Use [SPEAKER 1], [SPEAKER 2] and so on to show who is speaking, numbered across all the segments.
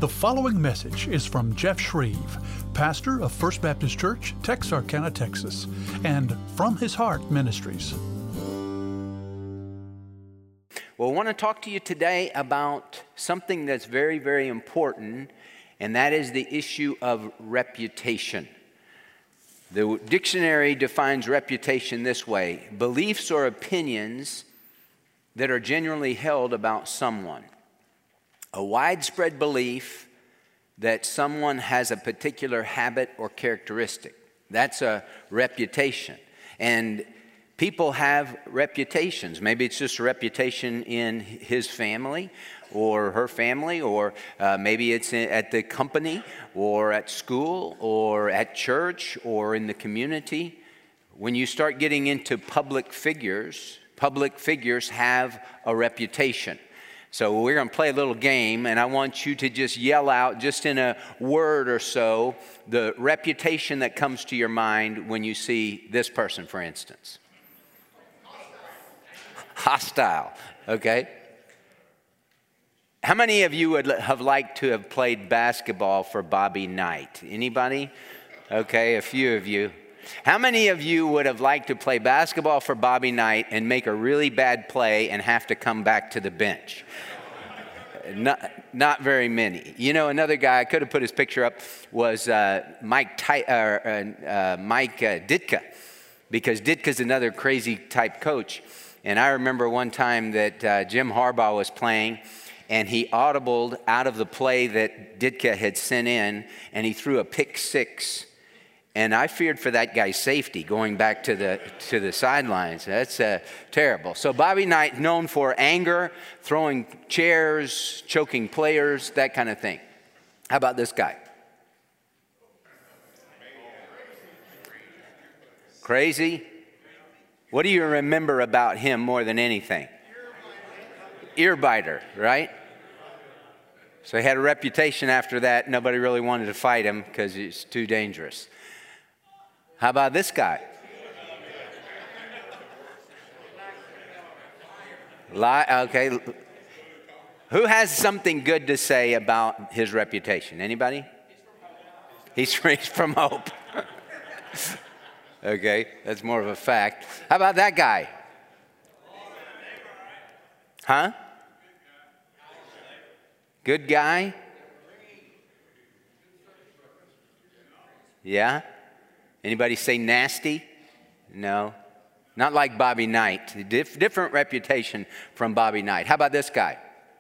[SPEAKER 1] The following message is from Jeff Shreve, pastor of First Baptist Church, Texarkana, Texas, and From His Heart Ministries.
[SPEAKER 2] Well, I want to talk to you today about something that's very, very important, and that is the issue of reputation. The dictionary defines reputation this way: beliefs or opinions that are genuinely held about someone. A widespread belief that someone has a particular habit or characteristic. That's a reputation. And people have reputations. Maybe it's just a reputation in his family or her family, or maybe it's at the company or at school or at church or in the community. When you start getting into public figures have a reputation. So we're going to play a little game, and I want you to just yell out, just in a word or so, the reputation that comes to your mind when you see this person, for instance. Hostile, okay? How many of you would have liked to have played basketball for Bobby Knight? Anybody? Okay, a few of you. How many of you would have liked to play basketball for Bobby Knight and make a really bad play and have to come back to the bench? Not very many. You know, another guy, I could have put his picture up, was Mike Ditka, because Ditka's another crazy type coach. And I remember one time that Jim Harbaugh was playing, and he audibled out of the play that Ditka had sent in, and he threw a pick six. And I feared for that guy's safety going back to the sidelines. That's terrible. So Bobby Knight, known for anger, throwing chairs, choking players, that kind of thing. How about this guy? Crazy? What do you remember about him more than anything? Ear biter, right? So he had a reputation after that. Nobody really wanted to fight him because he's too dangerous. How about this guy? Okay. Who has something good to say about his reputation? Anybody? He's from Hope. Okay, that's more of a fact. How about that guy? Huh? Good guy? Yeah? Anybody say nasty? No. Not like Bobby Knight. Different reputation from Bobby Knight. How about this guy?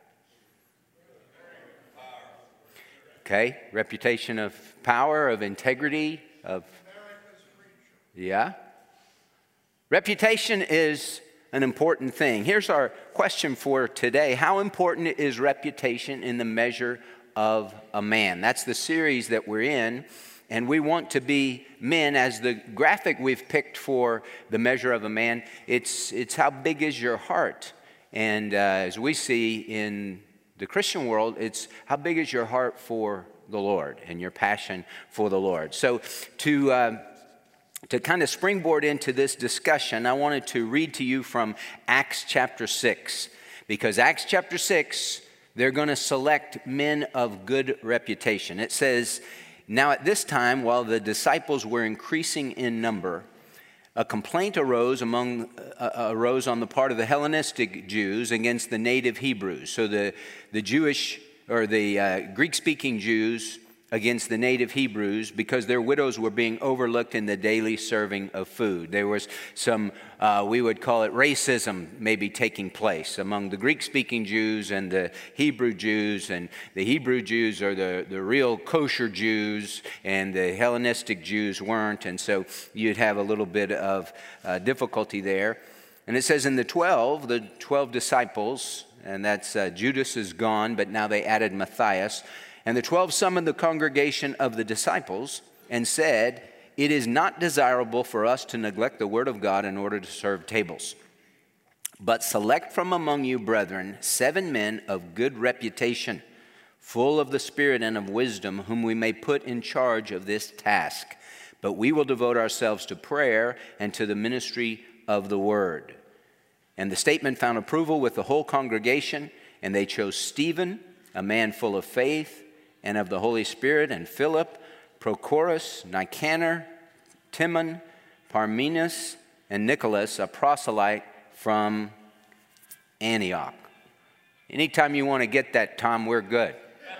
[SPEAKER 2] Okay. Reputation of power, of integrity, of... Yeah. Reputation is an important thing. Here's our question for today. How important is reputation in the measure of a man? That's the series that we're in. And we want to be men, as the graphic we've picked for the measure of a man, it's how big is your heart? And as we see in the Christian world, it's how big is your heart for the Lord and your passion for the Lord. So to kind of springboard into this discussion, I wanted to read to you from Acts chapter 6. Because Acts chapter 6, they're going to select men of good reputation. It says, "Now at this time, while the disciples were increasing in number, a complaint arose on the part of the Hellenistic Jews against the native Hebrews." So the Jewish or the Greek-speaking Jews against the native Hebrews, because their widows were being overlooked in the daily serving of food. There was some, we would call it racism, maybe taking place among the Greek-speaking Jews and the Hebrew Jews. And the Hebrew Jews are the real kosher Jews, and the Hellenistic Jews weren't. And so you'd have a little bit of difficulty there. And it says in the 12 disciples, and that's Judas is gone, but now they added Matthias. And the 12 summoned the congregation of the disciples and said, "It is not desirable for us to neglect the word of God in order to serve tables. But select from among you, brethren, 7 men of good reputation, full of the Spirit and of wisdom, whom we may put in charge of this task. But we will devote ourselves to prayer and to the ministry of the word." And the statement found approval with the whole congregation, and they chose Stephen, a man full of faith and of the Holy Spirit, and Philip, Prochorus, Nicanor, Timon, Parmenas, and Nicholas, a proselyte from Antioch. Anytime you want to get that, Tom, we're good.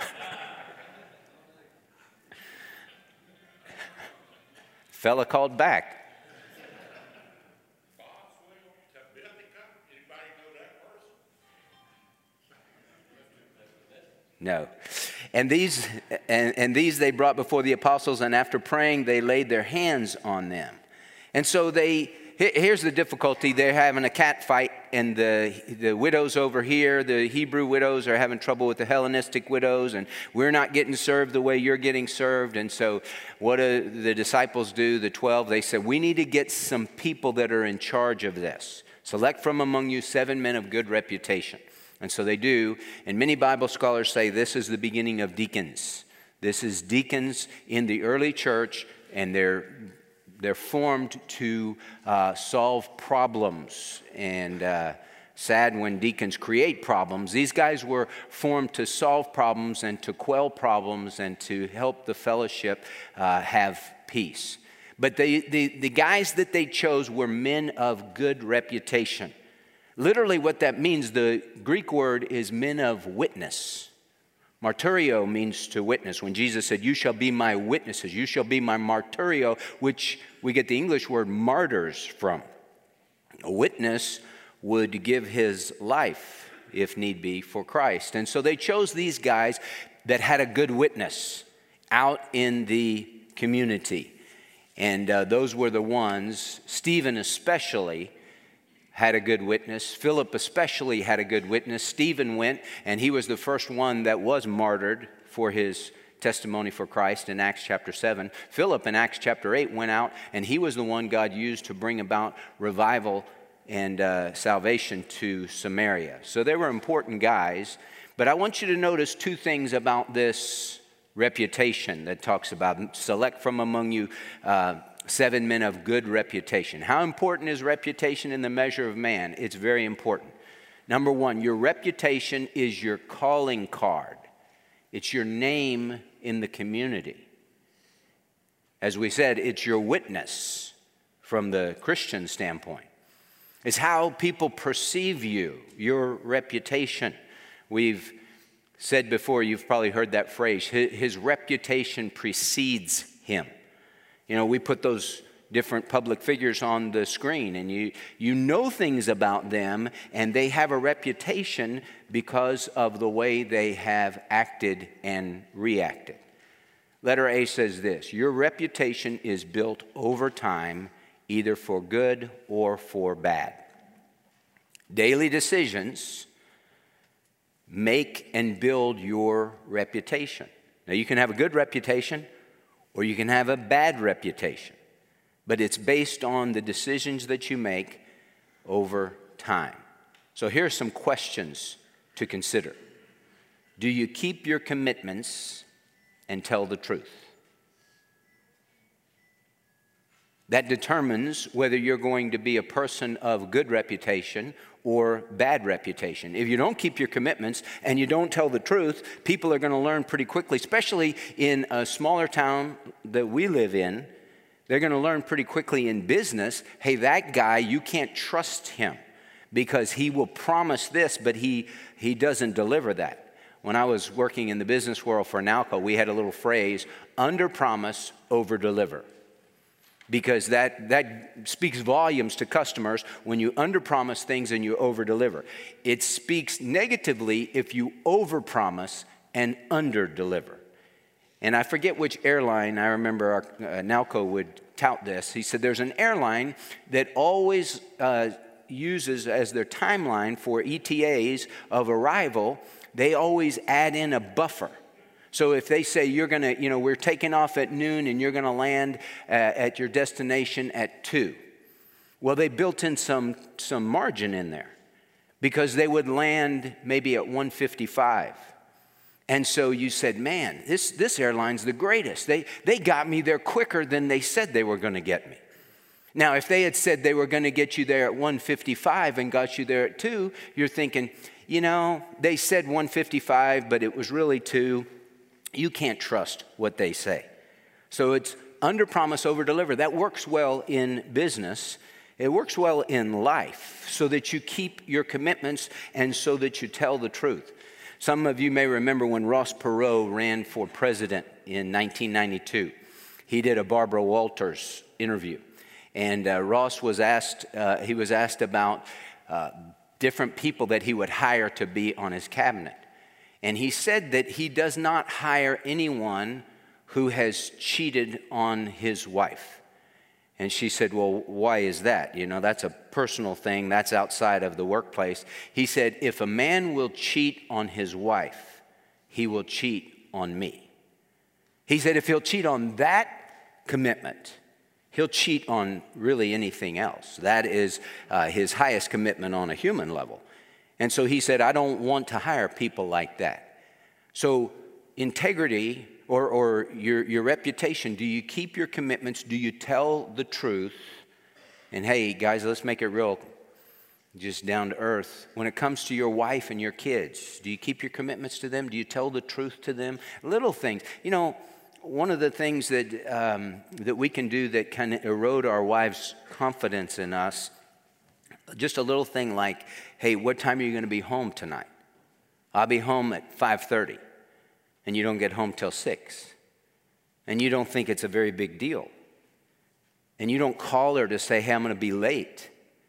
[SPEAKER 2] Fella called back. No. And these they brought before the apostles, and after praying, they laid their hands on them. And so here's the difficulty. They're having a cat fight, and the widows over here, the Hebrew widows, are having trouble with the Hellenistic widows, and we're not getting served the way you're getting served. And so what do the disciples do, the 12? They said, we need to get some people that are in charge of this. Select from among you 7 men of good reputation. And so they do, and many Bible scholars say this is the beginning of deacons. This is deacons in the early church, and they're formed to solve problems. And sad when deacons create problems. These guys were formed to solve problems and to quell problems and to help the fellowship have peace. But the guys that they chose were men of good reputation. Literally what that means, the Greek word is men of witness. Martyrio means to witness. When Jesus said, you shall be my witnesses, you shall be my martyrio, which we get the English word martyrs from. A witness would give his life, if need be, for Christ. And so they chose these guys that had a good witness out in the community. And those were the ones, Stephen especially, had a good witness. Philip especially had a good witness. Stephen went, and he was the first one that was martyred for his testimony for Christ in Acts chapter 7. Philip in Acts chapter 8 went out, and he was the one God used to bring about revival and salvation to Samaria. So they were important guys. But I want you to notice 2 things about this reputation that talks about select from among you 7 men of good reputation. How important is reputation in the measure of man? It's very important. Number 1, your reputation is your calling card. It's your name in the community. As we said, it's your witness from the Christian standpoint. It's how people perceive you, your reputation. We've said before, you've probably heard that phrase, his reputation precedes him. You know, we put those different public figures on the screen, and you know things about them, and they have a reputation because of the way they have acted and reacted. Letter A says this: your reputation is built over time, either for good or for bad. Daily decisions make and build your reputation. Now, you can have a good reputation, or you can have a bad reputation, but it's based on the decisions that you make over time. So here are some questions to consider. Do you keep your commitments and tell the truth? That determines whether you're going to be a person of good reputation or bad reputation. If you don't keep your commitments and you don't tell the truth, people are going to learn pretty quickly, especially in a smaller town that we live in. They're going to learn pretty quickly in business, hey, that guy, you can't trust him because he will promise this, but he doesn't deliver that. When I was working in the business world for Nalco, we had a little phrase, under promise, over deliver. Because that speaks volumes to customers when you underpromise things and you overdeliver. It speaks negatively if you overpromise and underdeliver. And I forget which airline, I remember Nalco would tout this. He said there's an airline that always uses as their timeline for ETAs of arrival, they always add in a buffer. So if they say you're going to, we're taking off at noon and you're going to land at your destination at 2. Well, they built in some margin in there because they would land maybe at 1:55. And so you said, man, this airline's the greatest. They got me there quicker than they said they were going to get me. Now, if they had said they were going to get you there at 1:55 and got you there at 2, you're thinking, they said 1:55, but it was really 2. you can't trust what they say. So it's under promise, over deliver. That works well in business. It works well in life, so that you keep your commitments and so that you tell the truth. Some of you may remember when Ross Perot ran for president in 1992. He did a Barbara Walters interview. And Ross was asked, about different people that he would hire to be on his cabinet. And he said that he does not hire anyone who has cheated on his wife. And she said, well, why is that? You know, that's a personal thing. That's outside of the workplace. He said, if a man will cheat on his wife, he will cheat on me. He said, if he'll cheat on that commitment, he'll cheat on really anything else. That is his highest commitment on a human level. And so he said, I don't want to hire people like that. So integrity or your reputation, do you keep your commitments? Do you tell the truth? And hey, guys, let's make it real, just down to earth. When it comes to your wife and your kids, do you keep your commitments to them? Do you tell the truth to them? Little things. You know, one of the things that we can do that can erode our wives' confidence in us, just a little thing like, hey, what time are you going to be home tonight? I'll be home at 5:30, and you don't get home till 6. And you don't think it's a very big deal. And you don't call her to say, hey, I'm going to be late.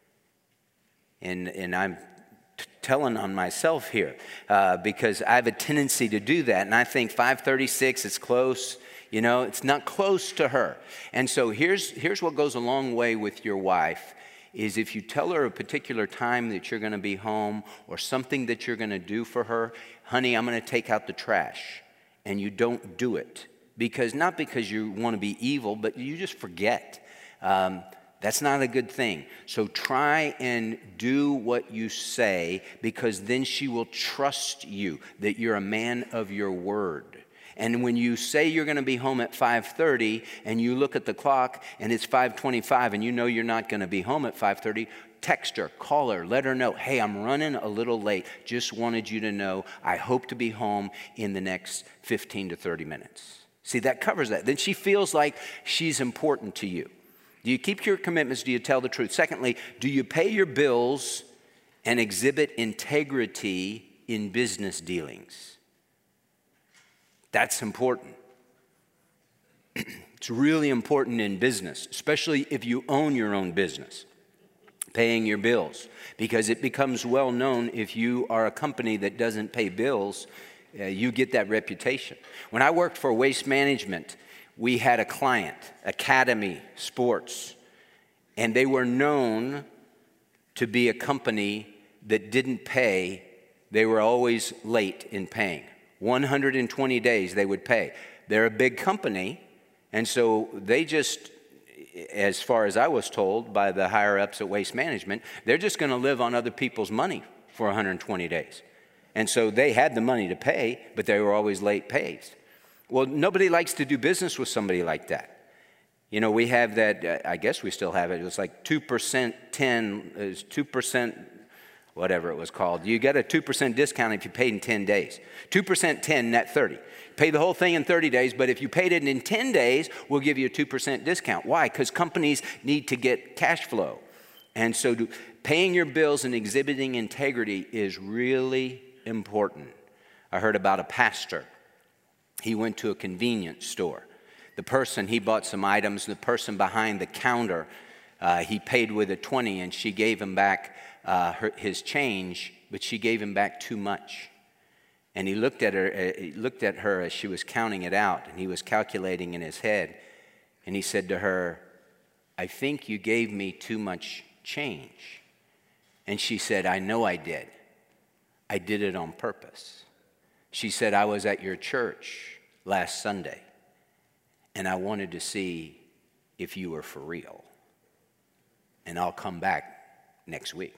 [SPEAKER 2] And I'm telling on myself here because I have a tendency to do that. And I think 5:36 is close. You know, it's not close to her. And so here's what goes a long way with your wife is if you tell her a particular time that you're going to be home or something that you're going to do for her, honey, I'm going to take out the trash. And you don't do it. Not because you want to be evil, but you just forget. That's not a good thing. So try and do what you say because then she will trust you that you're a man of your word. And when you say you're going to be home at 5:30 and you look at the clock and it's 5:25 and you know you're not going to be home at 5:30, text her, call her, let her know, hey, I'm running a little late. Just wanted you to know I hope to be home in the next 15 to 30 minutes. See, that covers that. Then she feels like she's important to you. Do you keep your commitments? Do you tell the truth? Secondly, do you pay your bills and exhibit integrity in business dealings? That's important. It's really important in business, especially if you own your own business, paying your bills, because it becomes well known if you are a company that doesn't pay bills, you get that reputation. When I worked for Waste Management, we had a client, Academy Sports, and they were known to be a company that didn't pay. They were always late in paying. 120 days they would pay. They're a big company, and so they just, as far as I was told by the higher-ups at Waste Management, they're just going to live on other people's money for 120 days. And so they had the money to pay, but they were always late pays. Well, nobody likes to do business with somebody like that. You know, we have that, I guess we still have it. It was like 2%, 10 is 2%, whatever it was called. You get a 2% discount if you paid in 10 days. 2%, 10, net 30. Pay the whole thing in 30 days, but if you paid it in 10 days, we'll give you a 2% discount. Why? Because companies need to get cash flow. And so paying your bills and exhibiting integrity is really important. I heard about a pastor. He went to a convenience store. The person, he bought some items. The person behind the counter, he paid with a 20, and she gave him back his change, but she gave him back too much. And he looked at her as she was counting it out, and he was calculating in his head. And he said to her, I think you gave me too much change. And she said, I know I did. I did it on purpose. She said, I was at your church last Sunday, and I wanted to see if you were for real. And I'll come back next week.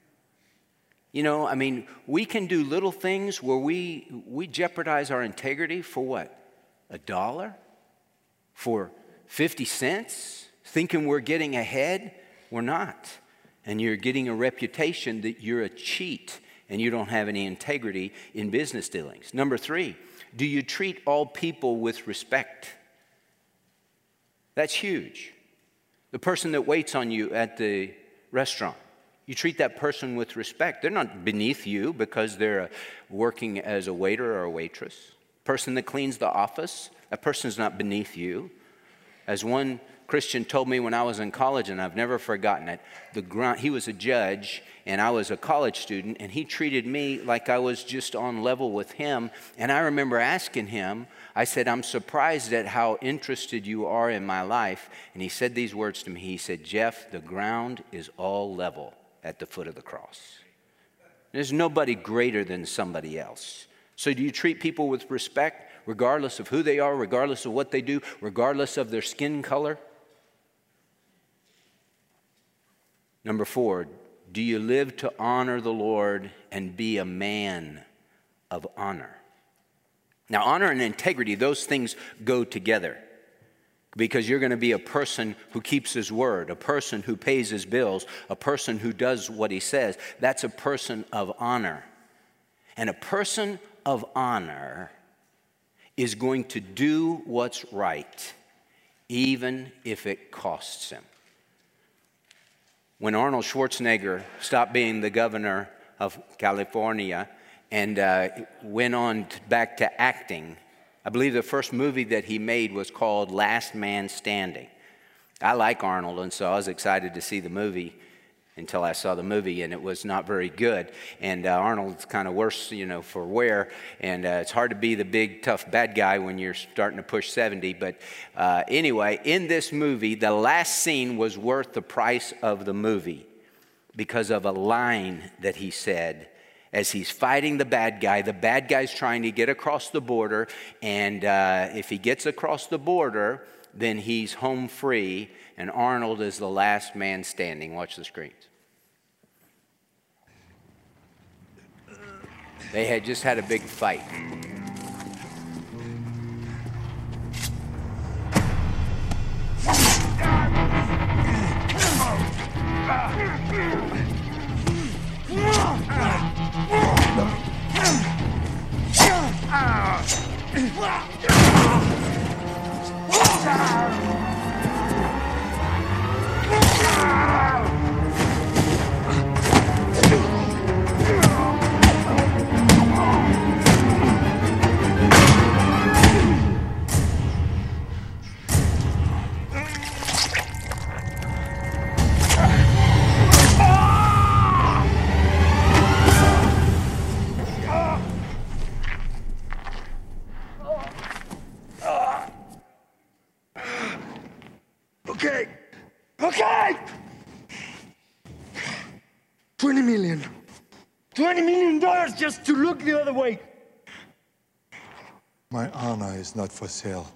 [SPEAKER 2] You know, I mean, we can do little things where we jeopardize our integrity for what? $1? For 50 cents? Thinking we're getting ahead? We're not. And you're getting a reputation that you're a cheat and you don't have any integrity in business dealings. Number 3, Do you treat all people with respect? That's huge. The person that waits on you at the restaurant, you treat that person with respect. They're not beneath you because they're working as a waiter or a waitress. Person that cleans the office, that person's not beneath you. As one Christian told me when I was in college, and I've never forgotten it, he was a judge, and I was a college student, and he treated me like I was just on level with him. And I remember asking him, I said, I'm surprised at how interested you are in my life. And he said these words to me. He said, Jeff, the ground is all level at the foot of the cross. There's nobody greater than somebody else. So do you treat people with respect, regardless of who they are, regardless of what they do, regardless of their skin color? Number 4, do you live to honor the Lord and be a man of honor? Now, honor and integrity, those things go together, because you're going to be a person who keeps his word, a person who pays his bills, a person who does what he says. That's a person of honor. And a person of honor is going to do what's right, even if it costs him. When Arnold Schwarzenegger stopped being the governor of California and went on back to acting, I believe the first movie that he made was called Last Man Standing. I like Arnold, and so I was excited to see the movie until I saw the movie, and it was not very good. And Arnold's kind of worse, for wear. And it's hard to be the big, tough, bad guy when you're starting to push 70. But anyway, in this movie, the last scene was worth the price of the movie because of a line that he said as he's fighting the bad guy. The bad guy's trying to get across the border, and if he gets across the border, then he's home free, and Arnold is the last man standing. Watch the screens. They had just had a big fight.
[SPEAKER 3] Okay. $20 million. $20 million just to look the other way.
[SPEAKER 4] My honor is not for sale.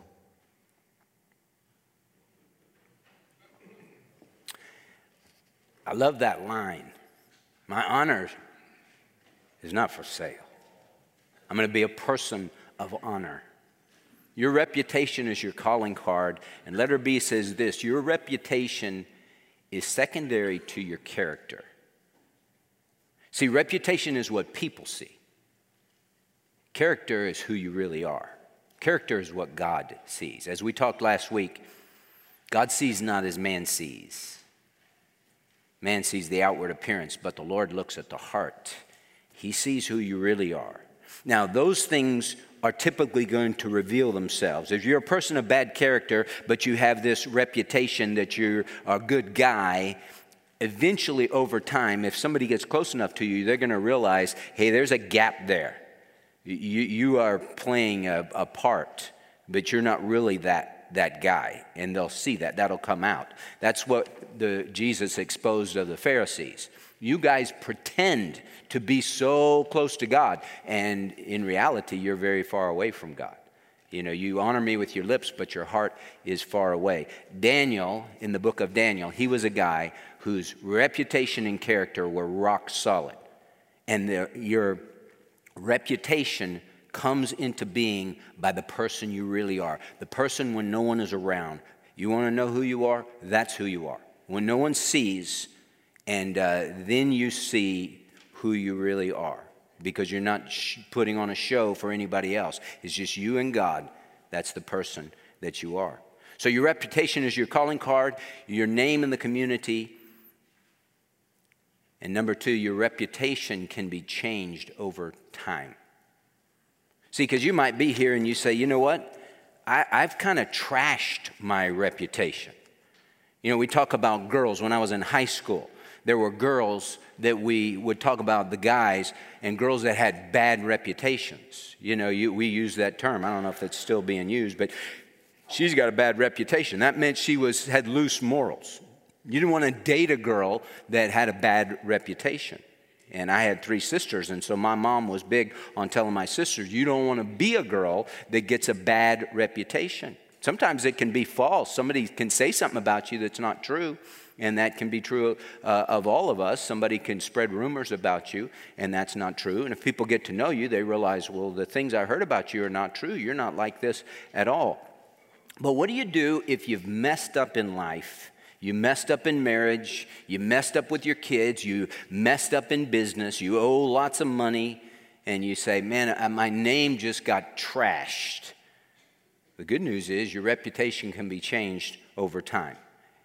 [SPEAKER 2] I love that line. My honor is not for sale. I'm going to be a person of honor. Your reputation is your calling card. And letter B says this: your reputation is secondary to your character. See, reputation is what people see. Character is who you really are. Character is what God sees. As we talked last week, God sees not as man sees. Man sees the outward appearance, but the Lord looks at the heart. He sees who you really are. Now, those things are typically going to reveal themselves. If you're a person of bad character, but you have this reputation that you're a good guy, eventually over time, if somebody gets close enough to you, they're going to realize, hey, there's a gap there. You are playing a part, but you're not really that guy. And they'll see that. That'll come out. That's what Jesus exposed of the Pharisees. You guys pretend to be so close to God, and in reality, you're very far away from God. You honor me with your lips, but your heart is far away. Daniel, in the book of Daniel, he was a guy whose reputation and character were rock solid. And your reputation comes into being by the person you really are. The person when no one is around. You want to know who you are? That's who you are. When no one sees, and then you see who you really are. because you're not putting on a show for anybody else. It's just you and God. That's the person that you are. So your reputation is your calling card, your name in the community. And number two, your reputation can be changed over time. See, because you might be here and you say, you know what? I've kind of trashed my reputation. You know, we talk about girls. When I was in high school, there were girls that we would talk about, the guys, and girls that had bad reputations. You know, we use that term. I don't know if it's still being used, but she's got a bad reputation. That meant she had loose morals. You didn't want to date a girl that had a bad reputation. And I had 3 sisters, and so my mom was big on telling my sisters, you don't want to be a girl that gets a bad reputation. Sometimes it can be false. Somebody can say something about you that's not true, and that can be true of all of us. Somebody can spread rumors about you, and that's not true. And if people get to know you, they realize, well, the things I heard about you are not true. You're not like this at all. But what do you do if you've messed up in life? You messed up in marriage, you messed up with your kids, you messed up in business, you owe lots of money, and you say, man, my name just got trashed. The good news is your reputation can be changed over time.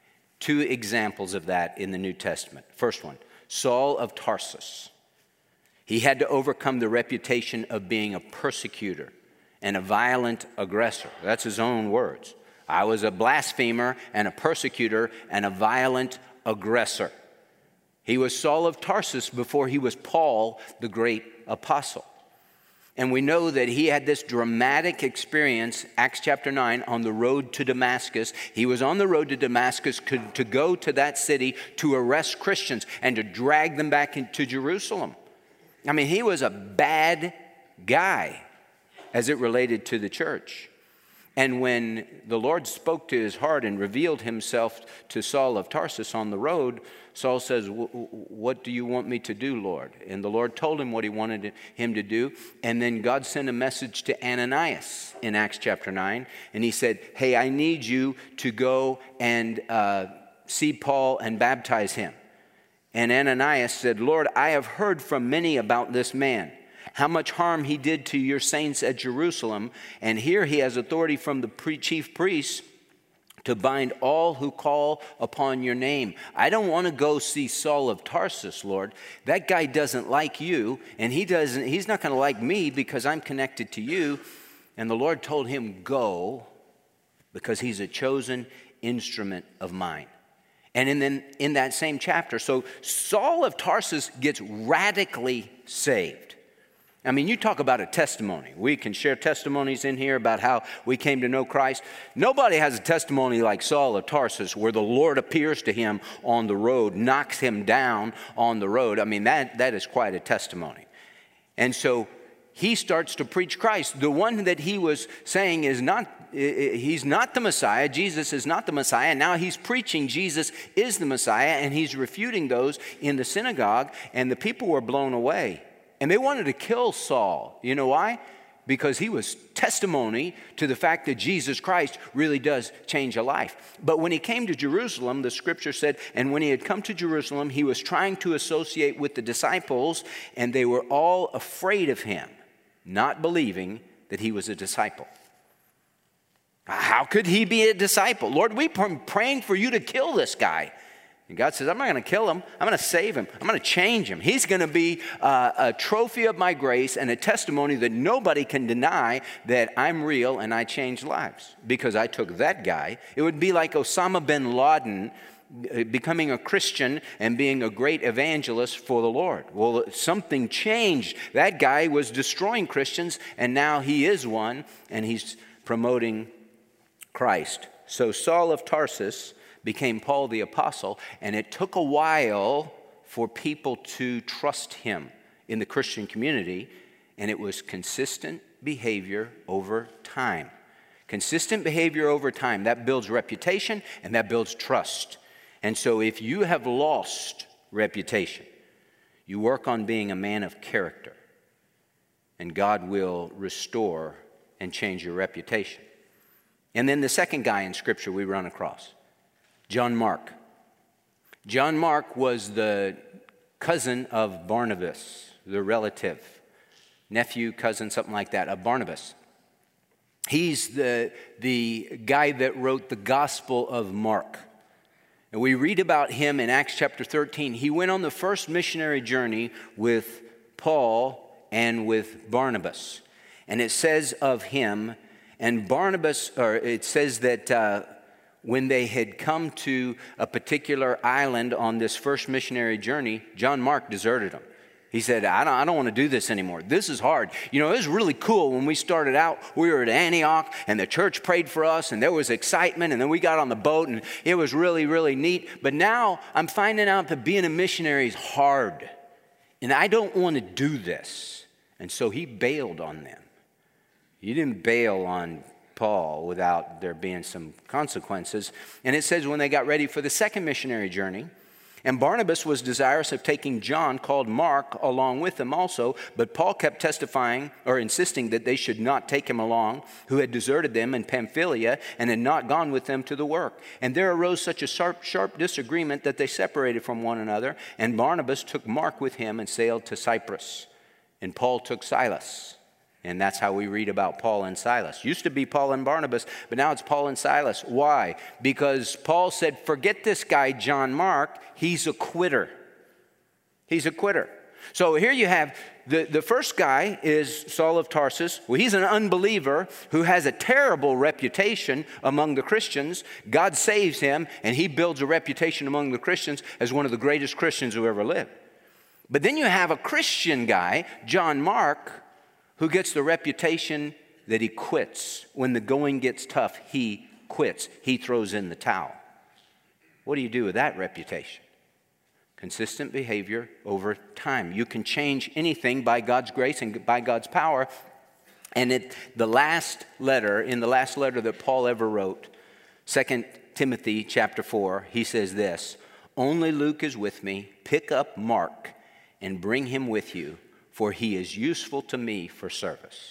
[SPEAKER 2] 2 examples of that in the New Testament. First one, Saul of Tarsus. He had to overcome the reputation of being a persecutor and a violent aggressor. That's his own words. I was a blasphemer and a persecutor and a violent aggressor. He was Saul of Tarsus before he was Paul, the great apostle. And we know that he had this dramatic experience, Acts chapter 9, on the road to Damascus. He was on the road to Damascus to go to that city to arrest Christians and to drag them back into Jerusalem. I mean, he was a bad guy as it related to the church. And when the Lord spoke to his heart and revealed himself to Saul of Tarsus on the road, Saul says, what do you want me to do, Lord? And the Lord told him what he wanted him to do. And then God sent a message to Ananias in Acts chapter 9. And he said, hey, I need you to go and see Paul and baptize him. And Ananias said, Lord, I have heard from many about this man, how much harm he did to your saints at Jerusalem. And here he has authority from the chief priests to bind all who call upon your name. I don't want to go see Saul of Tarsus, Lord. That guy doesn't like you, and he's not going to like me because I'm connected to you. And the Lord told him, go, because he's a chosen instrument of mine. And then in that same chapter, so Saul of Tarsus gets radically saved. I mean, you talk about a testimony. We can share testimonies in here about how we came to know Christ. Nobody has a testimony like Saul of Tarsus where the Lord appears to him on the road, knocks him down on the road. I mean, that is quite a testimony. And so he starts to preach Christ. The one that he was saying he's not the Messiah. Jesus is not the Messiah. Now he's preaching Jesus is the Messiah, and he's refuting those in the synagogue, and the people were blown away. And they wanted to kill Saul. You know why? Because he was testimony to the fact that Jesus Christ really does change a life. But when he came to Jerusalem, the scripture said, and when he had come to Jerusalem, he was trying to associate with the disciples, and they were all afraid of him, not believing that he was a disciple. How could he be a disciple? Lord, we've been praying for you to kill this guy. And God says, I'm not going to kill him. I'm going to save him. I'm going to change him. He's going to be a trophy of my grace and a testimony that nobody can deny that I'm real and I change lives. Because I took that guy. It would be like Osama bin Laden becoming a Christian and being a great evangelist for the Lord. Well, something changed. That guy was destroying Christians, and now he is one, and he's promoting Christ. So Saul of Tarsus became Paul the Apostle, and it took a while for people to trust him in the Christian community, and it was consistent behavior over time. Consistent behavior over time, that builds reputation and that builds trust. And so if you have lost reputation, you work on being a man of character, and God will restore and change your reputation. And then the second guy in Scripture we run across, John Mark. John Mark was the cousin of Barnabas, the relative nephew, cousin, something like that, of Barnabas. He's the guy that wrote the Gospel of Mark. And we read about him in Acts chapter 13. He went on the first missionary journey with Paul and with Barnabas. And it says of him, and Barnabas, or it says that when they had come to a particular island on this first missionary journey, John Mark deserted them. He said, I don't want to do this anymore. This is hard. You know, it was really cool when we started out. We were at Antioch, and the church prayed for us, and there was excitement, and then we got on the boat, and it was really, really neat. But now I'm finding out that being a missionary is hard, and I don't want to do this. And so he bailed on them. He didn't bail on Paul without there being some consequences. And it says when they got ready for the second missionary journey, and Barnabas was desirous of taking John, called Mark, along with them also, but Paul kept testifying or insisting that they should not take him along, who had deserted them in Pamphylia and had not gone with them to the work. And there arose such a sharp disagreement that they separated from one another, and Barnabas took Mark with him and sailed to Cyprus. And Paul took Silas. And that's how we read about Paul and Silas. Used to be Paul and Barnabas, but now it's Paul and Silas. Why? Because Paul said, forget this guy, John Mark. He's a quitter. He's a quitter. So here you have the first guy is Saul of Tarsus. Well, he's an unbeliever who has a terrible reputation among the Christians. God saves him, and he builds a reputation among the Christians as one of the greatest Christians who ever lived. But then you have a Christian guy, John Mark, who gets the reputation that he quits. When the going gets tough, he quits. He throws in the towel. What do you do with that reputation? Consistent behavior over time. You can change anything by God's grace and by God's power. And in the last letter that Paul ever wrote, 2 Timothy chapter 4, he says this, only Luke is with me. Pick up Mark and bring him with you, for he is useful to me for service.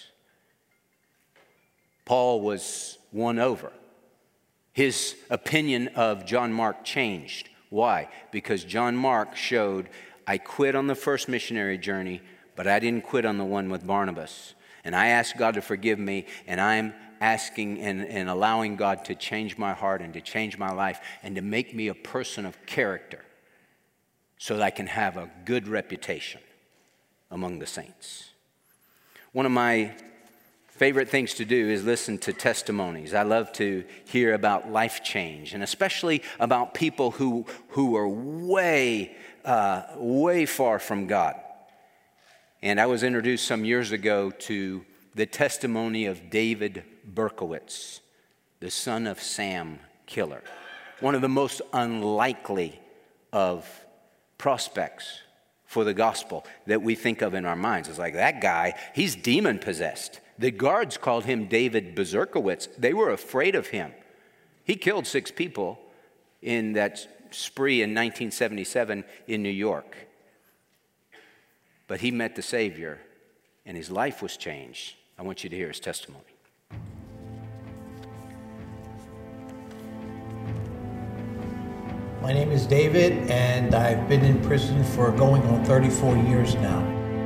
[SPEAKER 2] Paul was won over. His opinion of John Mark changed. Why? Because John Mark showed, I quit on the first missionary journey, but I didn't quit on the one with Barnabas. And I asked God to forgive me, and I'm asking and allowing God to change my heart and to change my life and to make me a person of character so that I can have a good reputation among the saints. One of my favorite things to do is listen to testimonies. I love to hear about life change, and especially about people who are way far from God. And I was introduced some years ago to the testimony of David Berkowitz, the son of Sam Killer, one of the most unlikely of prospects for the gospel that we think of in our minds. It's like, that guy, he's demon-possessed. The guards called him David Berkowitz. They were afraid of him. He killed 6 people in that spree in 1977 in New York. But he met the Savior, and his life was changed. I want you to hear his testimony.
[SPEAKER 5] My name is David, and I've been in prison for going on 34 years now.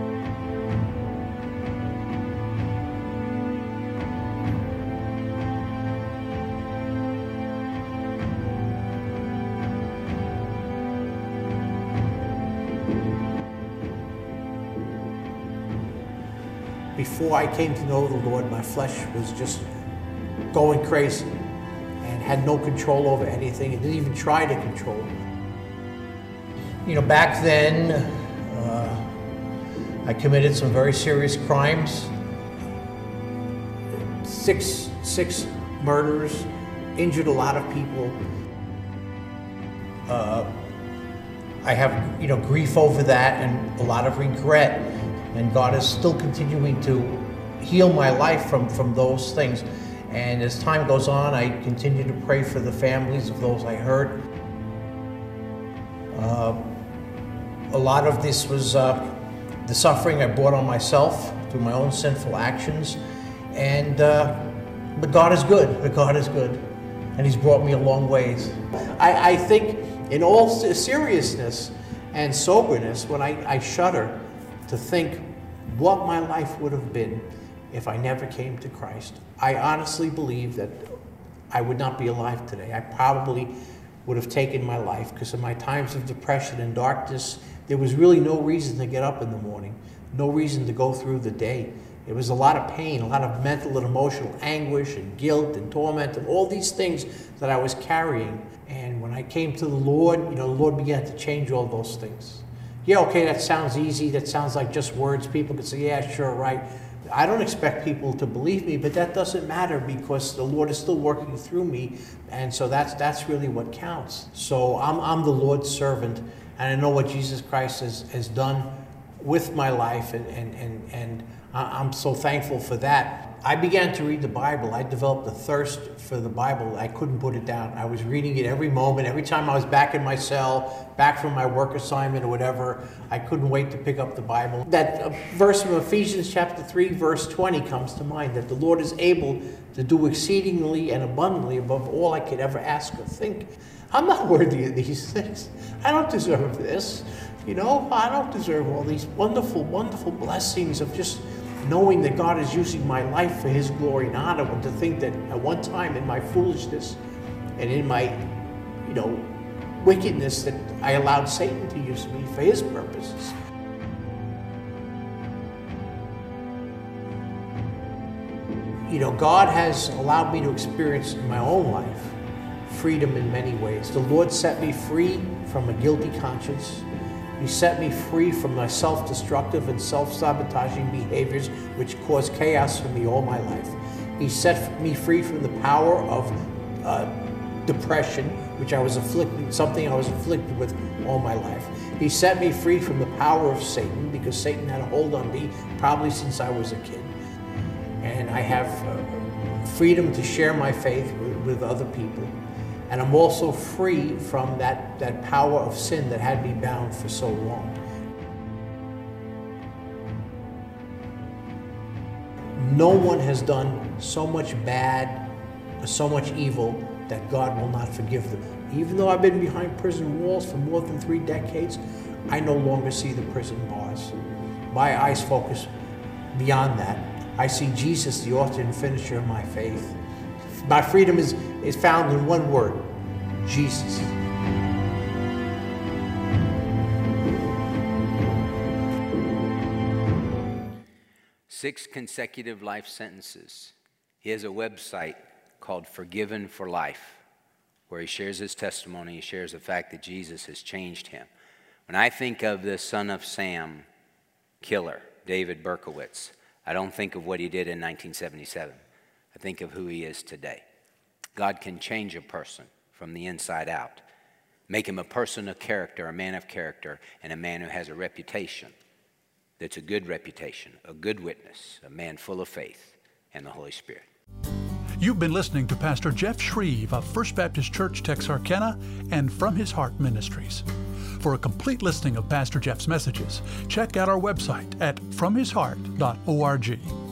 [SPEAKER 5] Before I came to know the Lord, my flesh was just going crazy and had no control over anything. It didn't even try to control it. You know, back then, I committed some very serious crimes. Six murders, injured a lot of people. I have, grief over that and a lot of regret. And God is still continuing to heal my life from those things. And as time goes on, I continue to pray for the families of those I hurt. A lot of this was the suffering I brought on myself through my own sinful actions. And but God is good. God is good. And He's brought me a long ways. I think in all seriousness and soberness, when I shudder to think what my life would have been if I never came to Christ. I honestly believe that I would not be alive today. I probably would have taken my life, because in my times of depression and darkness, there was really no reason to get up in the morning, no reason to go through the day. It was a lot of pain, a lot of mental and emotional anguish and guilt and torment and all these things that I was carrying. And when I came to the Lord, the Lord began to change all those things. Yeah, okay, that sounds easy. That sounds like just words. People could say, yeah, sure, right. I don't expect people to believe me, but that doesn't matter, because the Lord is still working through me, and so that's really what counts. So I'm the Lord's servant, and I know what Jesus Christ has done with my life, and I'm so thankful for that. I began to read the Bible. I developed a thirst for the Bible. I couldn't put it down. I was reading it every moment. Every time I was back in my cell, back from my work assignment or whatever, I couldn't wait to pick up the Bible. That verse from Ephesians chapter 3, verse 20 comes to mind, that the Lord is able to do exceedingly and abundantly above all I could ever ask or think. I'm not worthy of these things. I don't deserve this. I don't deserve all these wonderful, wonderful blessings of just knowing that God is using my life for His glory and honor, and to think that at one time in my foolishness and in my, wickedness, that I allowed Satan to use me for his purposes. God has allowed me to experience in my own life freedom in many ways. The Lord set me free from a guilty conscience. He set me free from my self-destructive and self-sabotaging behaviors which caused chaos for me all my life. He set me free from the power of depression, which I was afflicted with all my life. He set me free from the power of Satan, because Satan had a hold on me probably since I was a kid. And I have freedom to share my faith with other people. And I'm also free from that power of sin that had me bound for so long. No one has done so much bad or so much evil that God will not forgive them. Even though I've been behind prison walls for more than 3 decades, I no longer see the prison bars. My eyes focus beyond that. I see Jesus, the author and finisher of my faith. My freedom is found in one word: Jesus.
[SPEAKER 2] 6 consecutive life sentences. He has a website called Forgiven for Life, where he shares his testimony. He shares the fact that Jesus has changed him. When I think of the Son of Sam killer, David Berkowitz, I don't think of what he did in 1977. I think of who he is today. God can change a person from the inside out, make him a person of character, a man of character, and a man who has a reputation that's a good reputation, a good witness, a man full of faith and the Holy Spirit.
[SPEAKER 1] You've been listening to Pastor Jeff Shreve of First Baptist Church, Texarkana, and From His Heart Ministries. For a complete listing of Pastor Jeff's messages, check out our website at fromhisheart.org.